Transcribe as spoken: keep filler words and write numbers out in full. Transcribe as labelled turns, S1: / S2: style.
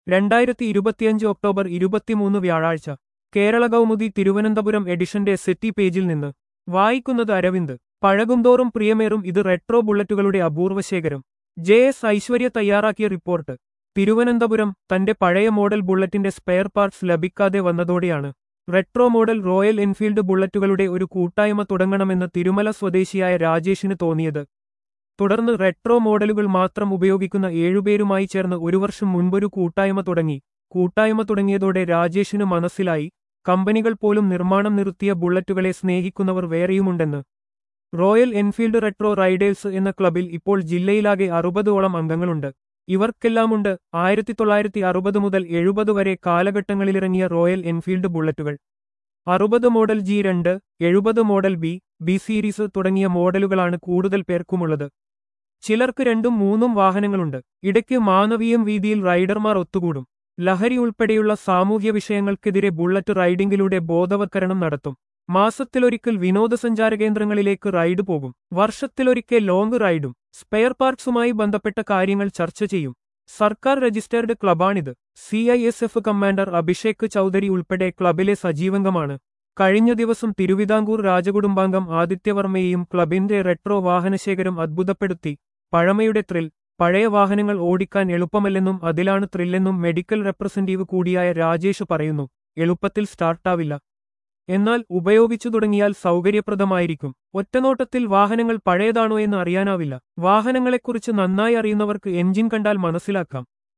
S1: രണ്ടായിരത്തി ഇരുപത്തിയഞ്ച് ഒക്ടോബർ ഇരുപത്തിമൂന്ന് വ്യാഴാഴ്ച കേരള കൗമുദി തിരുവനന്തപുരം എഡിഷന്റെ സെറ്റി പേജിൽ നിന്ന് വായിക്കുന്നത് അരവിന്ദ്. പഴകുംതോറും പ്രിയമേറും ഇത് റെട്രോ ബുള്ളറ്റുകളുടെ അപൂർവശേഖരം. ജെ എസ് ഐശ്വര്യ തയ്യാറാക്കിയ റിപ്പോർട്ട്. തിരുവനന്തപുരം. തന്റെ പഴയ മോഡൽ ബുള്ളറ്റിന്റെ സ്പെയർ പാർട്സ് ലഭിക്കാതെ വന്നതോടെയാണ് റെട്രോ മോഡൽ റോയൽ എൻഫീൽഡ് ബുള്ളറ്റുകളുടെ ഒരു കൂട്ടായ്മ തുടങ്ങണമെന്ന് തിരുമല സ്വദേശിയായ രാജേഷിന് തോന്നിയത്. തുടർന്ന് റെട്രോ മോഡലുകൾ മാത്രം ഉപയോഗിക്കുന്ന ഏഴുപേരുമായി ചേർന്ന് ഒരു വർഷം മുൻപൊരു കൂട്ടായ്മ തുടങ്ങി. കൂട്ടായ്മ തുടങ്ങിയതോടെ രാജേഷിന് മനസ്സിലായി, കമ്പനികൾ പോലും നിർമ്മാണം നിർത്തിയ ബുള്ളറ്റുകളെ സ്നേഹിക്കുന്നവർ വേറെയുമുണ്ടെന്ന്. റോയൽ എൻഫീൽഡ് റെട്രോ റൈഡേഴ്സ് എന്ന ക്ലബിൽ ഇപ്പോൾ ജില്ലയിലാകെ അറുപതോളം അംഗങ്ങളുണ്ട്. ഇവർക്കെല്ലാമുണ്ട് ആയിരത്തി തൊള്ളായിരത്തി അറുപത് മുതൽ എഴുപത് വരെ കാലഘട്ടങ്ങളിലിറങ്ങിയ റോയൽ എൻഫീൽഡ് ബുള്ളറ്റുകൾ. അറുപത് മോഡൽ ജി രണ്ട്, എഴുപത് മോഡൽ ബി, ബി സീരീസ് തുടങ്ങിയ മോഡലുകളാണ് കൂടുതൽ പേർക്കുമുള്ളത്. ചിലർക്ക് രണ്ടും മൂന്നും വാഹനങ്ങളുണ്ട്. ഇടയ്ക്ക് മാനവീയം വീതിയിൽ റൈഡർമാർ ഒത്തുകൂടും. ലഹരി ഉൾപ്പെടെയുള്ള സാമൂഹ്യ വിഷയങ്ങൾക്കെതിരെ ബുള്ളറ്റ് റൈഡിംഗിലൂടെ ബോധവൽക്കരണം നടത്തും. മാസത്തിലൊരിക്കൽ വിനോദസഞ്ചാര കേന്ദ്രങ്ങളിലേക്ക് റൈഡ് പോകും. വർഷത്തിലൊരിക്കൽ ലോങ് റൈഡും. സ്പെയർ പാർട്സുമായി ബന്ധപ്പെട്ട കാര്യങ്ങൾ ചർച്ച ചെയ്യും. സർക്കാർ രജിസ്റ്റേർഡ് ക്ലബാണിത്. C I S F commander Abhishek Chaudhary ഉൾപ്പെടെ ക്ലബിലെ സജീവംഗമാണ്. കഴിഞ്ഞ ദിവസം തിരുവിതാംകൂർ രാജകുടുംബാംഗം ആദിത്യവർമ്മയെയും ക്ലബിന്റെ റെട്രോ വാഹനശേഖരം അത്ഭുതപ്പെടുത്തി. പഴമയുടെ ത്രിൽ. പഴയ വാഹനങ്ങൾ ഓടിക്കാൻ എളുപ്പമല്ലെന്നും അതിലാണ് ത്രില്ലെന്നും മെഡിക്കൽ റെപ്രസെന്റീവ് കൂടിയായ രാജേഷ് പറയുന്നു. എളുപ്പത്തിൽ സ്റ്റാർട്ടാവില്ല. എന്നാൽ ഉപയോഗിച്ചു തുടങ്ങിയാൽ സൗകര്യപ്രദമായിരിക്കും. ഒറ്റനോട്ടത്തിൽ വാഹനങ്ങൾ പഴയതാണോ എന്ന് അറിയാനാവില്ല. വാഹനങ്ങളെക്കുറിച്ച് നന്നായി അറിയുന്നവർക്ക് എൻജിൻ കണ്ടാൽ മനസ്സിലാക്കാം.